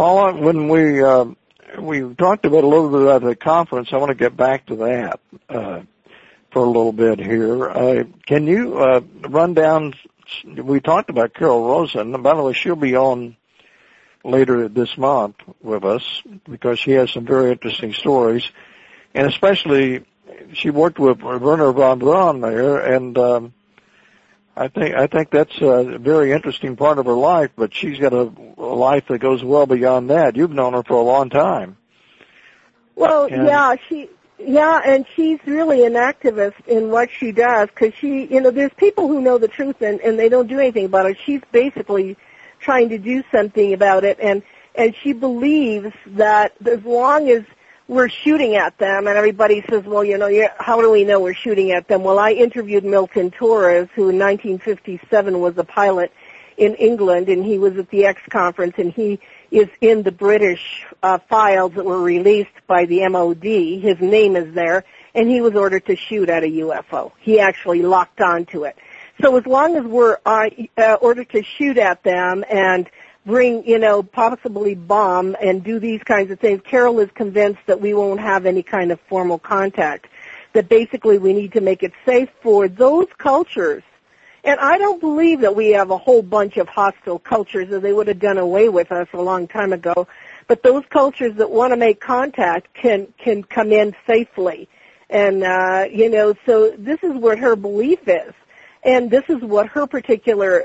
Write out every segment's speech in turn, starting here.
Paula, when we talked about a little bit about the conference, I want to get back to that for a little bit here. Can you run down? We talked about Carol Rosen, and by the way, she'll be on later this month with us because she has some very interesting stories, and especially she worked with Werner von Braun there, and I think that's a very interesting part of her life, but she's got a life that goes well beyond that. You've known her for a long time. Well, and and she's really an activist in what she does because she, there's people who know the truth and they don't do anything about it. She's basically trying to do something about it, and she believes that as long as we're shooting at them, and everybody says, well, how do we know we're shooting at them? Well, I interviewed Milton Torres, who in 1957 was a pilot in England, and he was at the X conference, and he is in the British files that were released by the MOD. His name is there, and he was ordered to shoot at a UFO. He actually locked onto it. So as long as we're ordered to shoot at them and bring, possibly bomb and do these kinds of things, Carol is convinced that we won't have any kind of formal contact, that basically we need to make it safe for those cultures. And I don't believe that we have a whole bunch of hostile cultures, or they would have done away with us a long time ago. But those cultures that want to make contact can come in safely. And, so this is what her belief is. And this is what her particular,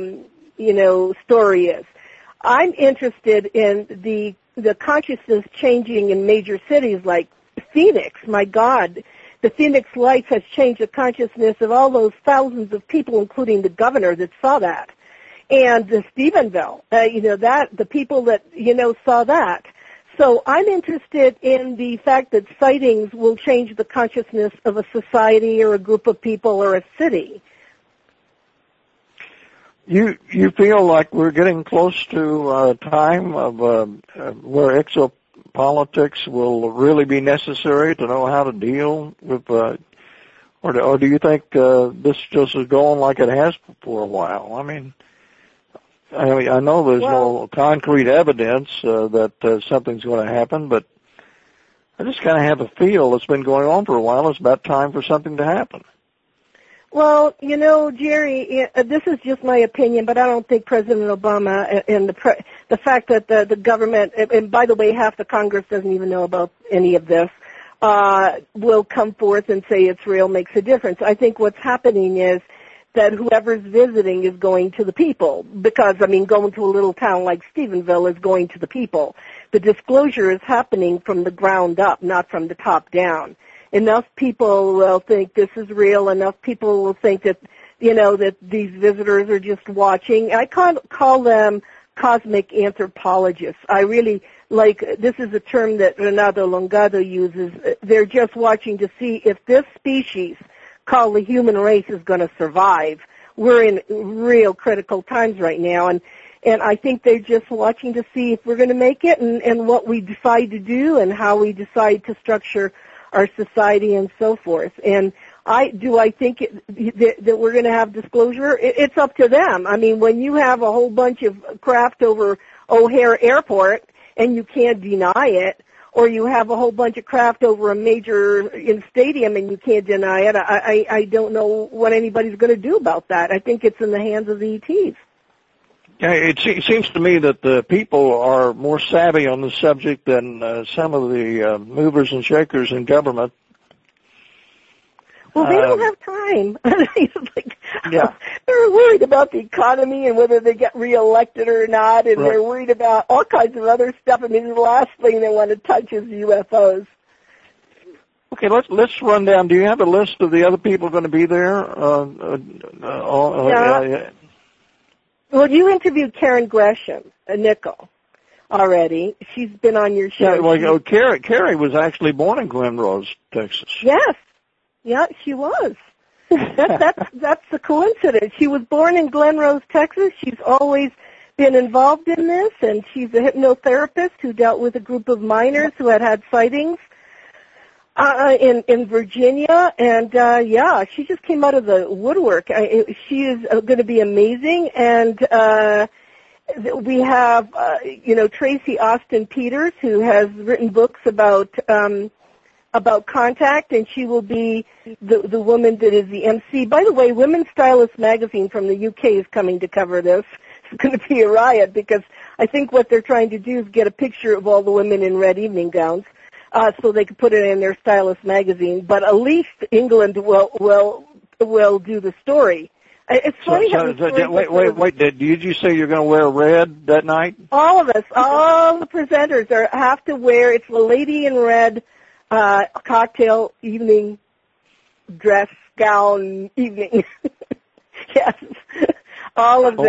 story is. I'm interested in the consciousness changing in major cities like Phoenix. My God, the Phoenix Lights has changed the consciousness of all those thousands of people, including the governor that saw that. And the Stephenville, the people that, saw that. So I'm interested in the fact that sightings will change the consciousness of a society or a group of people or a city. You feel like we're getting close to a time of where exopolitics will really be necessary to know how to deal with, or do you think this just is going like it has for a while? I know there's no concrete evidence that something's going to happen, but I just kind of have a feel it's been going on for a while. It's about time for something to happen. Well, Jerry, this is just my opinion, but I don't think President Obama and the fact that the government, and by the way, half the Congress doesn't even know about any of this, will come forth and say it's real makes a difference. I think what's happening is that whoever's visiting is going to the people, because, going to a little town like Stephenville is going to the people. The disclosure is happening from the ground up, not from the top down. Enough people will think this is real. Enough people will think that, that these visitors are just watching. I can't call them cosmic anthropologists. I really this is a term that Renato Longado uses. They're just watching to see if this species called the human race is going to survive. We're in real critical times right now, and I think they're just watching to see if we're going to make it and what we decide to do and how we decide to structure our society and so forth. And I think that we're going to have disclosure? It's up to them. When you have a whole bunch of craft over O'Hare Airport and you can't deny it, or you have a whole bunch of craft over a major stadium and you can't deny it, I don't know what anybody's going to do about that. I think it's in the hands of the ETs. Yeah, it seems to me that the people are more savvy on the subject than some of the movers and shakers in government. Well, they don't have time. They're worried about the economy and whether they get reelected or not, and they're worried about all kinds of other stuff. The last thing they want to touch is UFOs. Okay, let's run down. Do you have a list of the other people going to be there? Well, you interviewed Karen Gresham, a nickel, already. She's been on your show. Yeah, Carrie was actually born in Glen Rose, Texas. Yes. Yeah, she was. That's the coincidence. She was born in Glen Rose, Texas. She's always been involved in this, and she's a hypnotherapist who dealt with a group of miners who had sightings in Virginia, and she just came out of the woodwork. She is going to be amazing, and we have, Tracy Austin Peters, who has written books about contact, and she will be the woman that is the MC. By the way, Women's Stylist magazine from the UK is coming to cover this. It's going to be a riot because I think what they're trying to do is get a picture of all the women in red evening gowns so they can put it in their Stylist magazine. But Elise England will do the story. It's funny wait, did you say you're going to wear red that night? All of us, all the presenters have to wear, it's the Lady in Red cocktail evening dress gown evening. Yes. All of them.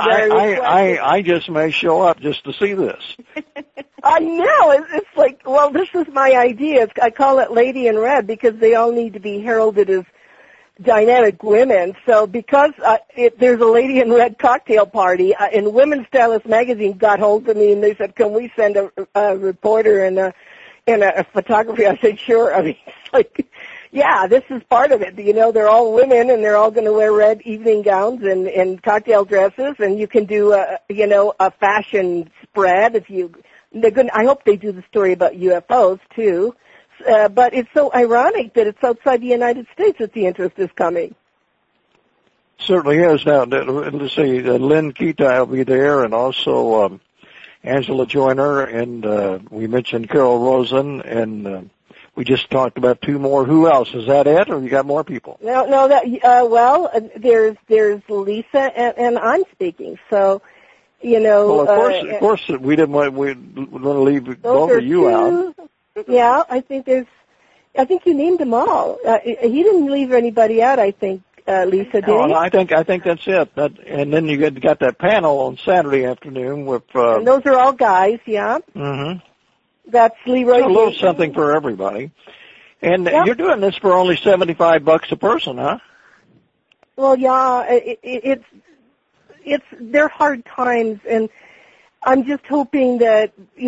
I just may show up just to see this. I know. It's like, well, this is my idea. I call it Lady in Red because they all need to be heralded as dynamic women. So because there's a Lady in Red cocktail party, and Women's Stylist magazine got hold of me and they said, can we send a reporter and a photography? I said, sure. I mean, it's like, yeah, this is part of it. They're all women and they're all going to wear red evening gowns and cocktail dresses, and you can do a fashion spread I hope they do the story about UFOs too. But it's so ironic that it's outside the United States that the interest is coming. Certainly is. Now, let's see, Lynn Kita will be there, and also Angela Joyner, and we mentioned Carol Rosen, and we just talked about two more. Who else? Is that it, or you got more people? No. There's Lisa, and I'm speaking. So, Well, of course, we didn't want to leave both of you out. Yeah, I think you named them all. He didn't leave anybody out, I think, Lisa, did he? I think that's it. And then you got that panel on Saturday afternoon with... and those are all guys, yeah. Mm-hmm. That's Leroy. So a little something for everybody. And you're doing this for only $75 a person, huh? Well, yeah, they're hard times, and I'm just hoping that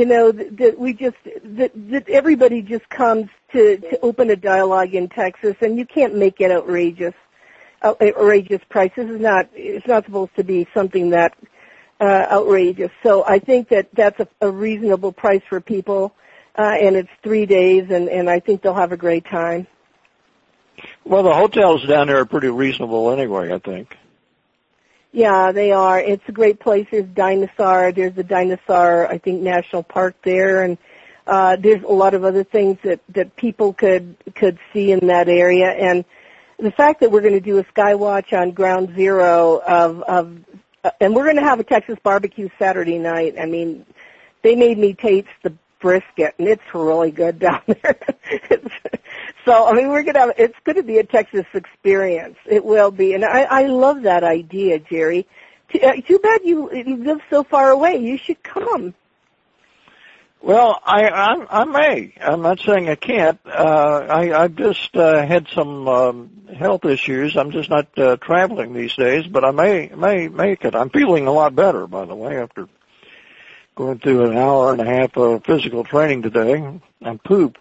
that everybody just comes to open a dialogue in Texas, and you can't make it outrageous prices. It's not supposed to be something that outrageous. So I think that's a reasonable price for people, and it's 3 days, and I think they'll have a great time. Well, the hotels down there are pretty reasonable anyway, I think. Yeah, they are. It's a great place. There's the Dinosaur, I think, National Park there, and there's a lot of other things that people could see in that area. And the fact that we're going to do a Skywatch on Ground Zero and we're going to have a Texas barbecue Saturday night. I mean, they made me taste the brisket, and it's really good down there. So, I mean, it's going to be a Texas experience. It will be. And I love that idea, Jerry. Too bad you live so far away. You should come. Well, I may. I'm not saying I can't. I've just had some health issues. I'm just not traveling these days, but I may make it. I'm feeling a lot better, by the way, after going through an hour and a half of physical training today. I'm pooped.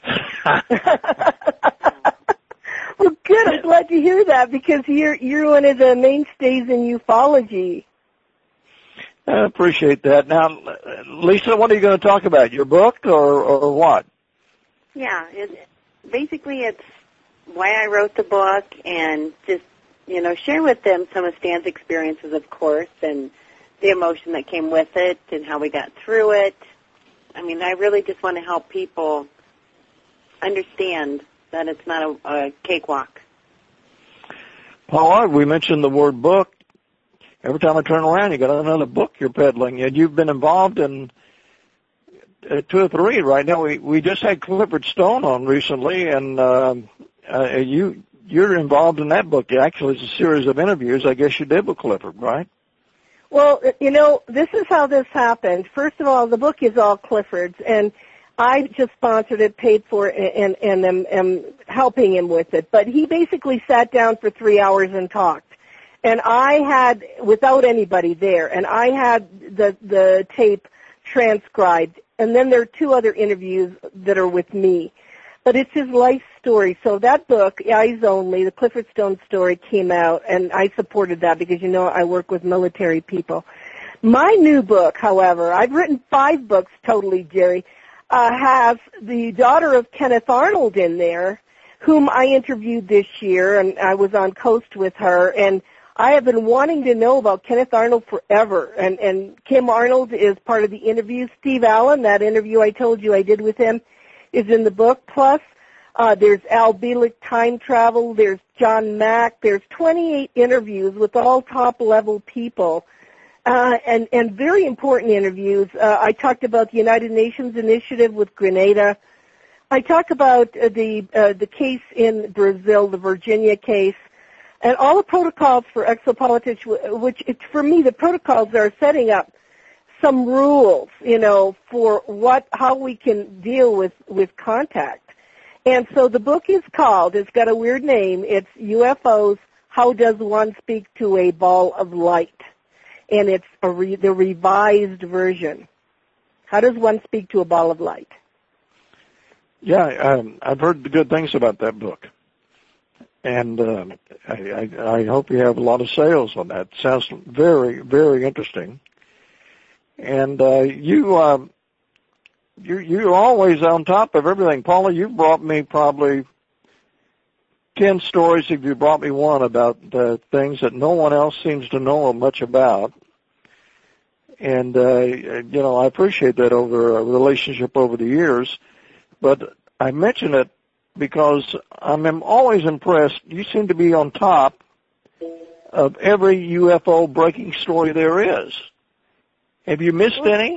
Well, good. I'm glad to hear that because you're one of the mainstays in ufology. I appreciate that. Now, Lisa, what are you going to talk about? Your book or what? Yeah, it's why I wrote the book and just, share with them some of Stan's experiences, of course, and the emotion that came with it and how we got through it. I mean, I really just want to help people understand that it's not a cakewalk. Paula, we mentioned the word book. Every time I turn around, you got another book you're peddling, and you've been involved in 2 or 3 right now. We just had Clifford Stone on recently, and you're involved in that book. Actually, it's a series of interviews. I guess you did with Clifford, right? Well, this is how this happened. First of all, the book is all Clifford's, and I just sponsored it, paid for it, and am helping him with it. But he basically sat down for 3 hours and talked. And I had, without anybody there, and I had the tape transcribed. And then there are 2 other interviews that are with me. But it's his life story. So that book, Eyes Only, the Clifford Stone story, came out, and I supported that because, I work with military people. My new book, however, I've written 5 books totally, Jerry, has the daughter of Kenneth Arnold in there, whom I interviewed this year, and I was on Coast with her, and I have been wanting to know about Kenneth Arnold forever, and Kim Arnold is part of the interview. Steve Allen, that interview I told you I did with him, is in the book. Plus, there's Al Bielek, time travel, there's John Mack, there's 28 interviews with all top-level people, and very important interviews. I talked about the United Nations initiative with Grenada. I talk about the case in Brazil, the Virginia case, and all the protocols for exopolitics, which for me, the protocols are setting up some rules, for how we can deal with contact. And so the book is called, it's got a weird name, it's UFOs, How Does One Speak to a Ball of Light? And it's the revised version. How does one speak to a ball of light? Yeah, I've heard good things about that book. And I hope you have a lot of sales on that. Sounds very, very interesting. And you're always on top of everything. Paula, you've brought me probably 10 stories, if you brought me one, about things that no one else seems to know much about. And, I appreciate that over a relationship over the years. But I mention it because I'm always impressed. You seem to be on top of every UFO breaking story there is. Have you missed any?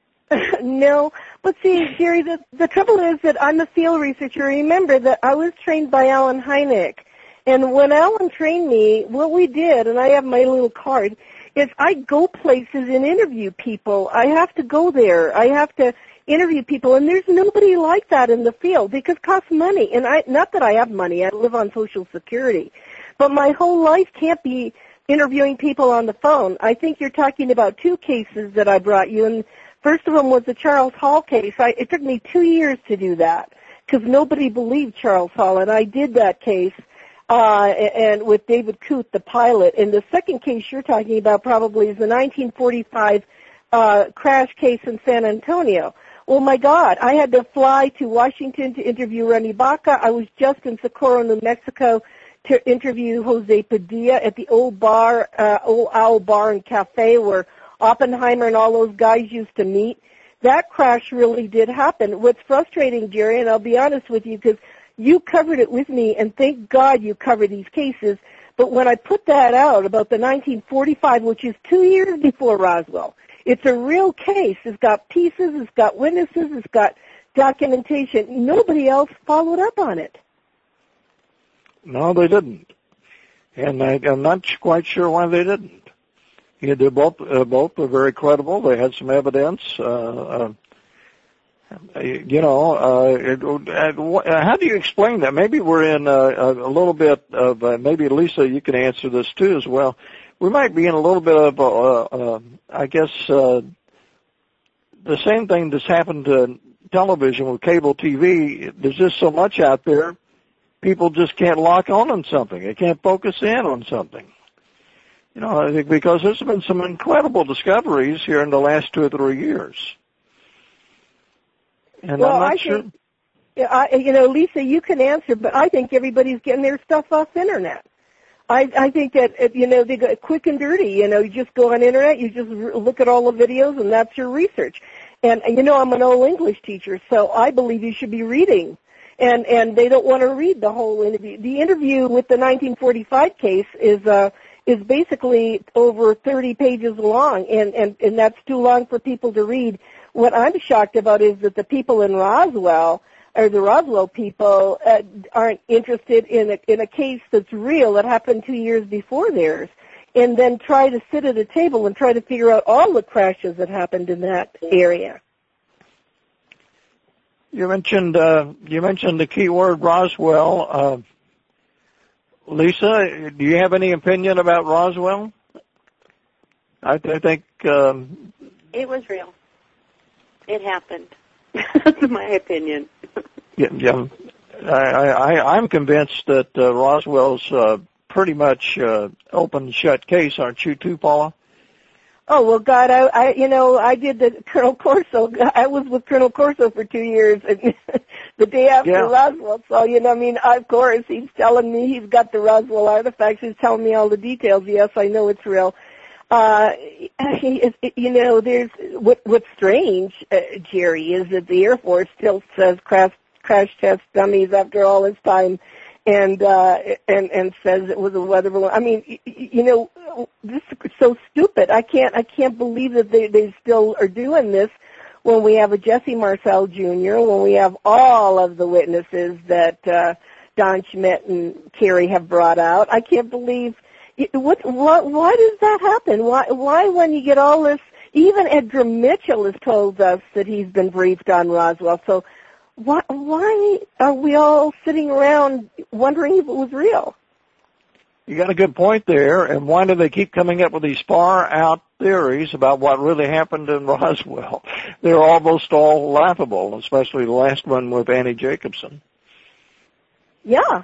No, but see, Jerry, the trouble is that I'm a field researcher. Remember that I was trained by Alan Hynek, and when Alan trained me, what we did, and I have my little card, is I go places and interview people. I have to go there. I have to interview people, and there's nobody like that in the field because it costs money. And not that I have money, I live on Social Security, but my whole life can't be interviewing people on the phone. I think you're talking about 2 cases that I brought you, and first of them was the Charles Hall case. It took me 2 years to do that because nobody believed Charles Hall, and I did that case and with David Coote, the pilot. And the second case you're talking about probably is the 1945 crash case in San Antonio. Oh, my God, I had to fly to Washington to interview Remy Baca. I was just in Socorro, New Mexico, to interview Jose Padilla at the Old Owl Bar and Cafe where Oppenheimer and all those guys used to meet. That crash really did happen. What's frustrating, Jerry, and I'll be honest with you, because you covered it with me, and thank God you covered these cases, but when I put that out about the 1945, which is 2 years before Roswell, it's a real case. It's got pieces, it's got witnesses, it's got documentation. Nobody else followed up on it. No, they didn't. And I'm not quite sure why they didn't. Yeah, they're both were very credible. They had some evidence. How do you explain that? Maybe we're in a little bit of, maybe Lisa, you can answer this too as well. We might be in a little bit of, the same thing that's happened to television with cable TV. There's just so much out there, people just can't lock on something. They can't focus in on something. I think because there's been some incredible discoveries here in the last 2 or 3 years. And well, I'm not sure. Lisa, you can answer, but I think everybody's getting their stuff off the internet. I think that, they go quick and dirty. You just go on the internet, you just look at all the videos, and that's your research. And, I'm an old English teacher, so I believe you should be reading. And they don't want to read the whole interview. The interview with the 1945 case is basically over 30 pages long, and that's too long for people to read. What I'm shocked about is that the people in Roswell, or the Roswell people, aren't interested in a case that's real that happened 2 years before theirs, and then try to sit at a table and try to figure out all the crashes that happened in that area. You mentioned the key word Roswell. Lisa, do you have any opinion about Roswell? I think it was real. It happened. That's my opinion. Yeah. I'm convinced that Roswell's pretty much open shut case, aren't you too, Paula? Oh, well, God, I did the Colonel Corso. I was with Colonel Corso for 2 years, and the day after Roswell. So, of course, he's telling me he's got the Roswell artifacts. He's telling me all the details. Yes, I know it's real. There's, what's strange, Jerry, is that the Air Force still says crash test dummies after all this time. And says it was a weather balloon. I mean, this is so stupid. I can't believe that they still are doing this when we have a Jesse Marcel Jr., when we have all of the witnesses that Don Schmidt and Kerry have brought out. I can't believe why does that happen? Why when you get all this? Even Edgar Mitchell has told us that he's been briefed on Roswell. So. Why are we all sitting around wondering if it was real? You got a good point there. And why do they keep coming up with these far-out theories about what really happened in Roswell? They're almost all laughable, especially the last one with Annie Jacobson. Yeah.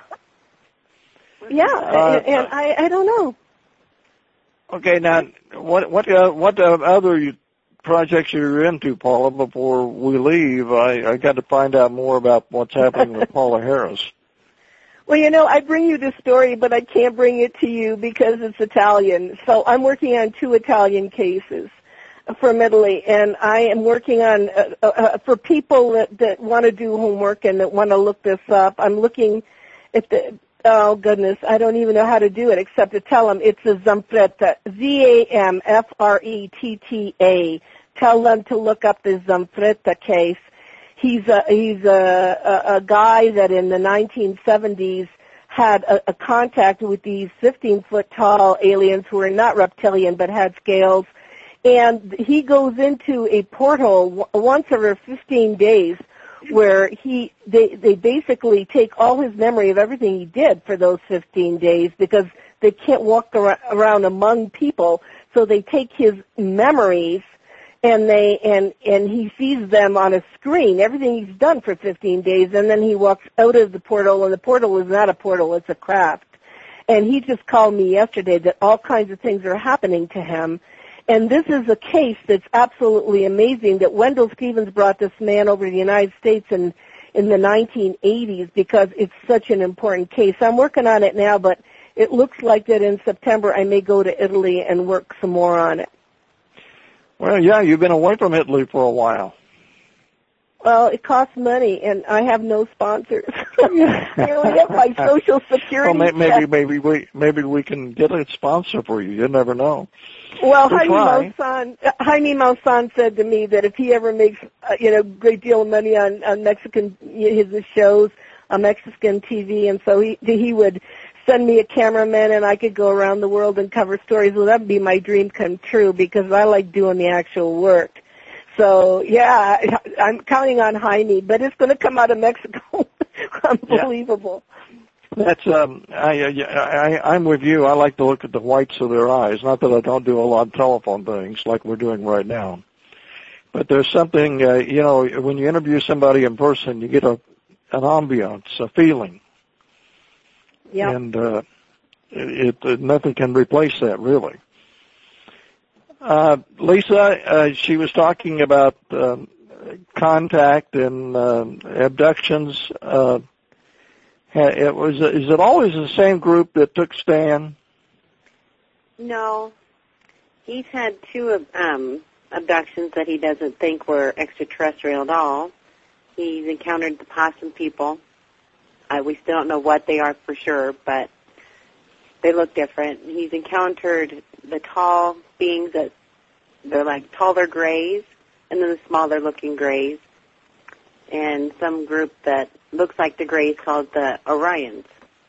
And I don't know. Okay, now, what other projects you're into, Paula, before we leave? I got to find out more about what's happening with Paula Harris. Well, I bring you this story, but I can't bring it to you because it's Italian. So I'm working on 2 Italian cases from Italy, and I am working on, for people that want to do homework and that want to look this up, I'm looking at oh goodness, I don't even know how to do it except to tell them it's a Zamfretta, Zamfretta. Tell them to look up the Zamfretta case. He's a guy that in the 1970s had a contact with these 15-foot tall aliens who are not reptilian but had scales, and he goes into a portal once every 15 days where they basically take all his memory of everything he did for those 15 days because they can't walk around among people, so they take his memories and he sees them on a screen, everything he's done for 15 days, and then he walks out of the portal, and the portal is not a portal, it's a craft. And he just called me yesterday that all kinds of things are happening to him. And this is a case that's absolutely amazing, that Wendell Stevens brought this man over to the United States in the 1980s because it's such an important case. I'm working on it now, but it looks like that in September I may go to Italy and work some more on it. Well, yeah, you've been away from Italy for a while. Well, it costs money, and I have no sponsors. I only have my Social Security. Well, maybe we can get a sponsor for you. You never know. Well, Jaime Maussan said to me that if he ever makes a great deal of money on Mexican his shows on Mexican TV, and so he would send me a cameraman and I could go around the world and cover stories. Well, that would be my dream come true because I like doing the actual work. So, yeah, I'm counting on Jaime, but it's going to come out of Mexico. Unbelievable. Yeah. That's I'm with you. I like to look at the whites of their eyes. Not that I don't do a lot of telephone things like we're doing right now. But there's something, when you interview somebody in person, you get an ambiance, a feeling. Yeah. And nothing can replace that, really. Lisa, she was talking about contact and abductions. Is it always the same group that took Stan? No. He's had 2 abductions that he doesn't think were extraterrestrial at all. He's encountered the possum people. We still don't know what they are for sure, but they look different. He's encountered the tall beings that they're like taller grays, and then the smaller looking grays, and some group that looks like the grays called the Orions.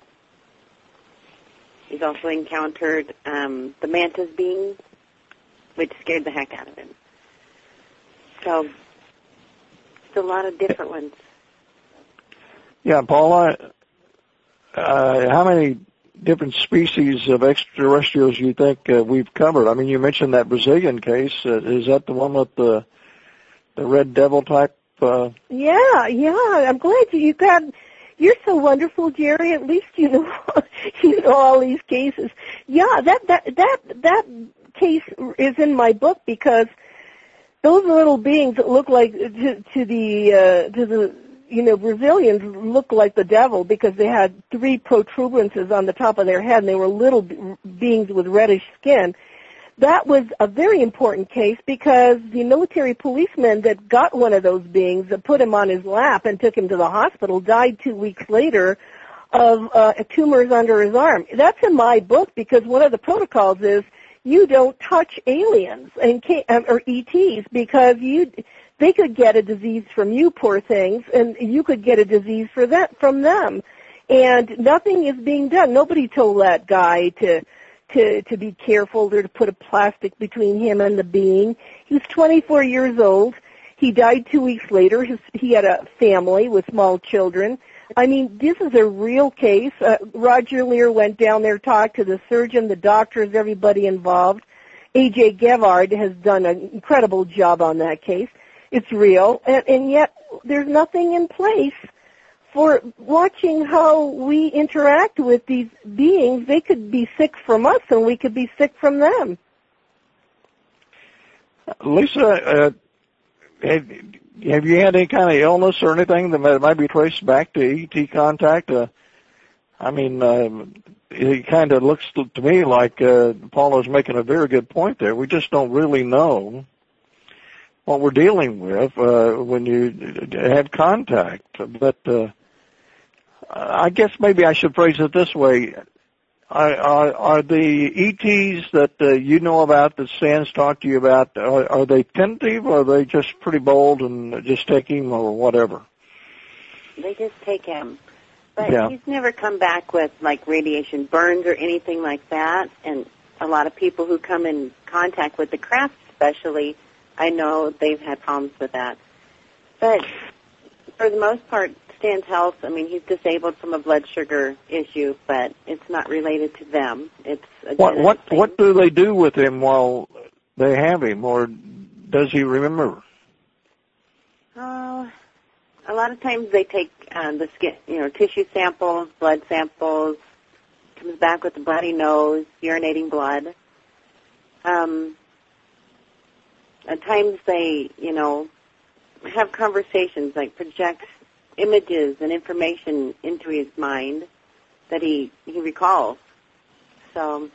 He's also encountered the mantis beings, which scared the heck out of him. So it's a lot of different ones. Yeah, Paula, how many different species of extraterrestrials you think we've covered? I mean, you mentioned that Brazilian case. Is that the one with the red devil type? Yeah. I'm glad you're so wonderful, Jerry. At least you know all these cases. Yeah, that case is in my book because those little beings that look like to the Brazilians look like the devil because they had 3 protuberances on the top of their head and they were little beings with reddish skin. That was a very important case because the military policeman that got one of those beings, that put him on his lap and took him to the hospital, died 2 weeks later of tumors under his arm. That's in my book because one of the protocols is you don't touch aliens or ETs because they could get a disease from you, poor things, and you could get a disease from them. And nothing is being done. Nobody told that guy to be careful or to put a plastic between him and the being. He was 24 years old. He died 2 weeks later. He had a family with small children. I mean, this is a real case. Roger Lear went down there, talked to the surgeon, the doctors, everybody involved. A.J. Gevard has done an incredible job on that case. It's real, and yet there's nothing in place for watching how we interact with these beings. They could be sick from us, and we could be sick from them. Lisa, have you had any kind of illness or anything that might be traced back to ET contact? It kind of looks to me like Paula's making a very good point there. We just don't really know what we're dealing with when you have contact. But I guess maybe I should phrase it this way. Are the ETs that you know about, that Stan's talked to you about, are they tentative, or are they just pretty bold and just take him or whatever? They just take him. But yeah. He's never come back with, like, radiation burns or anything like that. And a lot of people who come in contact with the craft especially, I know they've had problems with that. But for the most part, Stan's health, he's disabled from a blood sugar issue, but it's not related to them. It's a what do they do with him while they have him, or does he remember? A lot of times they take the skin, tissue samples, blood samples. Comes back with a bloody nose, urinating blood. At times they, have conversations, like project images and information into his mind that he recalls. So,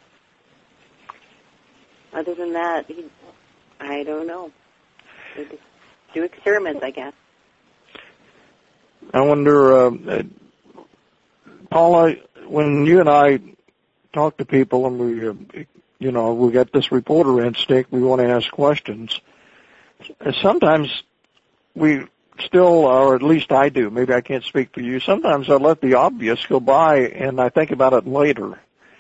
other than that, I don't know. They just do experiments, I guess. I wonder, Paula, when you and I talk to people and we got this reporter instinct, we want to ask questions. Sometimes we still, or at least I do, maybe I can't speak for you, sometimes I let the obvious go by and I think about it later.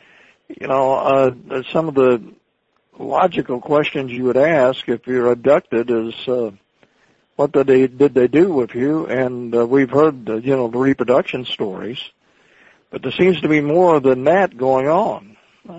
Some of the logical questions you would ask if you're abducted is, what did they do with you? And we've heard, the reproduction stories, but there seems to be more than that going on.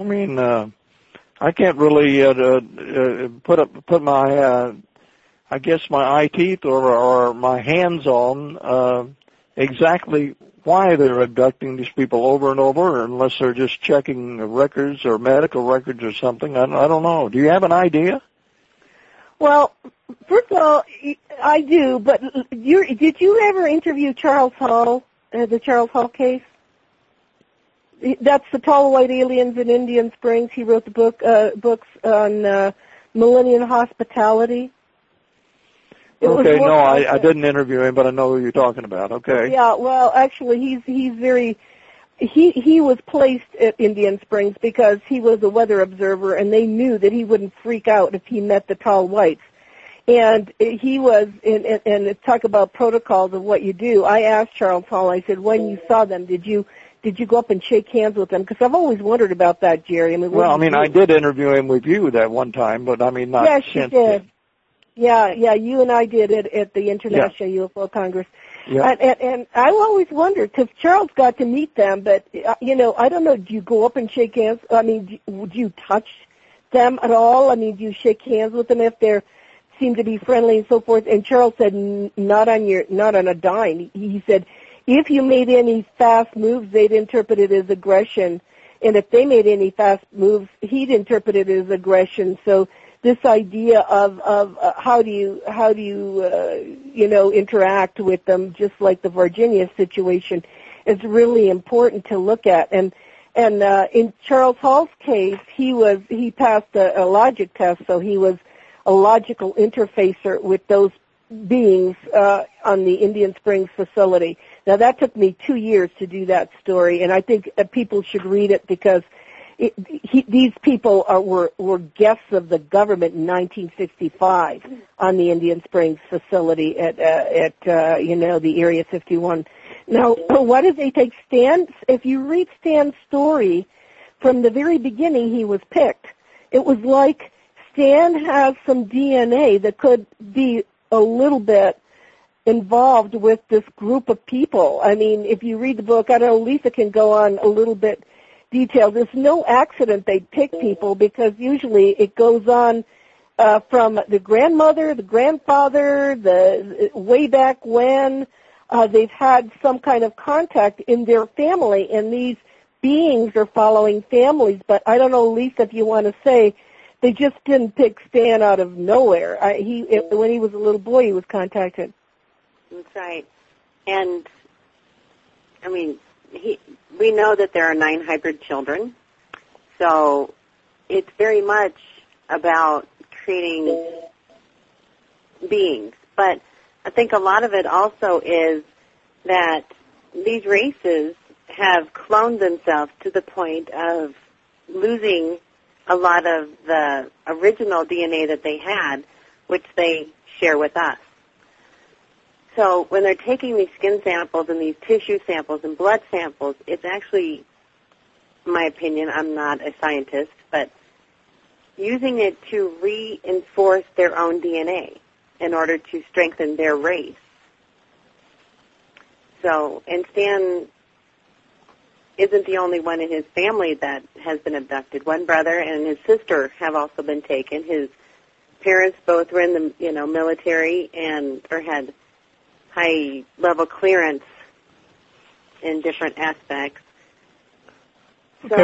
I can't really put my my eye teeth or my hands on exactly why they're abducting these people over and over, unless they're just checking records or medical records or something. I don't know. Do you have an idea? Well, first of all, I do, but did you ever interview Charles Hall, the Charles Hall case? That's the Tall White Aliens in Indian Springs. He wrote the books on Millennium Hospitality. Okay, no, I didn't interview him, but I know who you're talking about. Okay. Yeah, well, actually, he's very. He was placed at Indian Springs because he was a weather observer, and they knew that he wouldn't freak out if he met the tall whites. And he was, and talk about protocols of what you do. I asked Charles Hall, I said, when you saw them, did you go up and shake hands with them? Because I've always wondered about that, Jerry. I did interview him with you that one time, but not yes, since you did. Then. Yeah, you and I did it at the International UFO Congress. Yeah. And I always wondered, because Charles got to meet them, but, I don't know, do you go up and shake hands? Would you touch them at all? Do you shake hands with them if they seem to be friendly and so forth? And Charles said, not on a dime. He said, if you made any fast moves, they'd interpret it as aggression. And if they made any fast moves, he'd interpret it as aggression. So this idea of how do you interact with them, just like the Virginia situation, is really important to look at. And in Charles Hall's case, he passed a logic test, so he was a logical interfacer with those beings on the Indian Springs facility. Now that took me 2 years to do that story, and I think people should read it because these people were guests of the government in 1965 on the Indian Springs facility at the Area 51. Now, why did they take Stan? If you read Stan's story, from the very beginning he was picked. It was like Stan has some DNA that could be a little bit involved with this group of people. I mean, if you read the book, I don't know, Lisa can go on a little bit detailed. There's no accident they pick people, because usually it goes on from the grandmother, the grandfather, the way back when they've had some kind of contact in their family, and these beings are following families. But I don't know, Lisa, if you want to say, they just didn't pick Stan out of nowhere. When he was a little boy, he was contacted. That's right. And, I mean, we know that there are 9 hybrid children, so it's very much about creating beings. But I think a lot of it also is that these races have cloned themselves to the point of losing a lot of the original DNA that they had, which they share with us. So when they're taking these skin samples and these tissue samples and blood samples, it's actually, in my opinion, I'm not a scientist, but using it to reinforce their own DNA in order to strengthen their race. So, and Stan isn't the only one in his family that has been abducted. One brother and his sister have also been taken. His parents both were in the military or had high-level clearance in different aspects. Okay,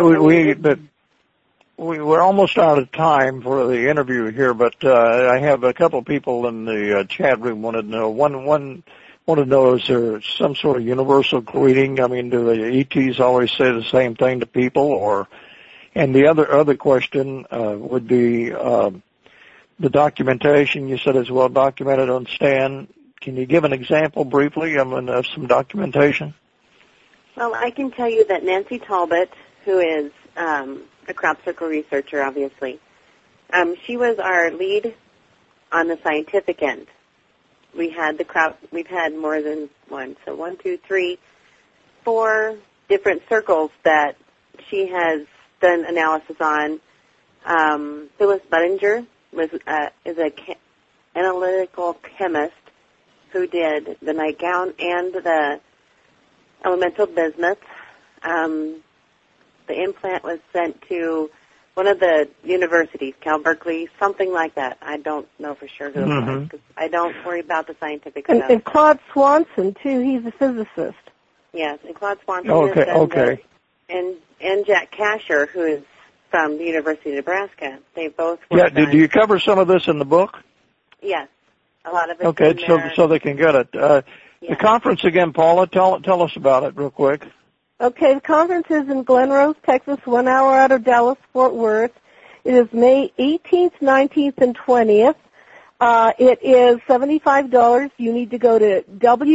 we're almost out of time for the interview here, but I have a couple of people in the chat room wanted to know. One want to know, is there some sort of universal greeting? I mean, do the ETs always say the same thing to people, and the other question would be the documentation. You said is well documented on Stan. Can you give an example briefly of some documentation? Well, I can tell you that Nancy Talbot, who is a crop circle researcher, obviously, she was our lead on the scientific end. We've had more than one, so 1, 2, 3, 4 different circles that she has done analysis on. Phyllis Budinger is an analytical chemist who did the nightgown and the elemental bismuth. The implant was sent to one of the universities, Cal Berkeley, something like that. I don't know for sure who it was, because I don't worry about the scientific stuff. And Claude Swanson, too, he's a physicist. Yes, and Claude Swanson. Okay. And Jack Kasher, who is from the University of Nebraska. They both worked do you cover some of this in the book? Yes, a lot of it. Okay, so they can get it. The conference again, Paula, tell us about it real quick. Okay, the conference is in Glen Rose, Texas, 1 hour out of Dallas-Fort Worth. It is May 18th, 19th, and 20th. It is $75. You need to go to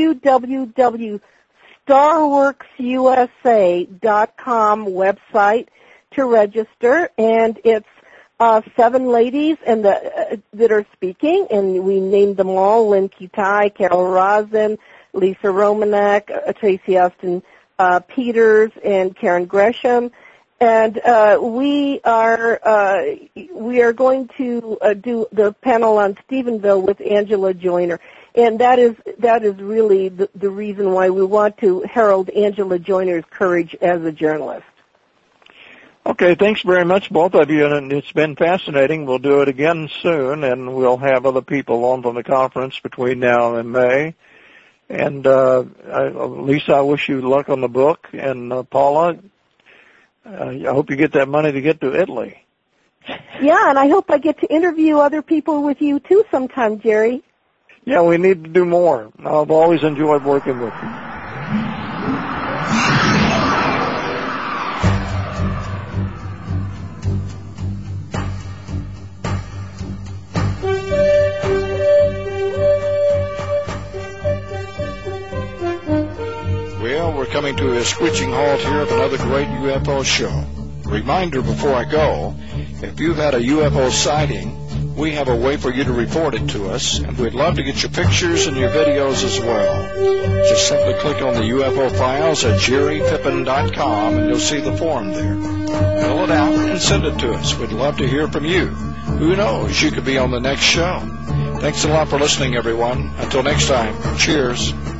www.starworksusa.com website to register, and it's 7 ladies that are speaking, and we named them all: Lynn Kitai, Carol Rosen, Lisa Romanek, Tracy Austin Peters, and Karen Gresham, and we are going to do the panel on Stephenville with Angela Joyner, and that is really the reason why we want to herald Angela Joyner's courage as a journalist. Okay, thanks very much, both of you, and it's been fascinating. We'll do it again soon, and we'll have other people on from the conference between now and May. And Lisa, I wish you luck on the book. And Paula, I hope you get that money to get to Italy. Yeah, and I hope I get to interview other people with you too sometime, Jerry. Yeah, we need to do more. I've always enjoyed working with you. Well, we're coming to a screeching halt here of another great UFO show. Reminder before I go, if you've had a UFO sighting, we have a way for you to report it to us, and we'd love to get your pictures and your videos as well. Just simply click on the UFO files at jerrypippin.com and you'll see the form there. Fill it out and send it to us. We'd love to hear from you. Who knows, you could be on the next show. Thanks a lot for listening, everyone. Until next time, cheers.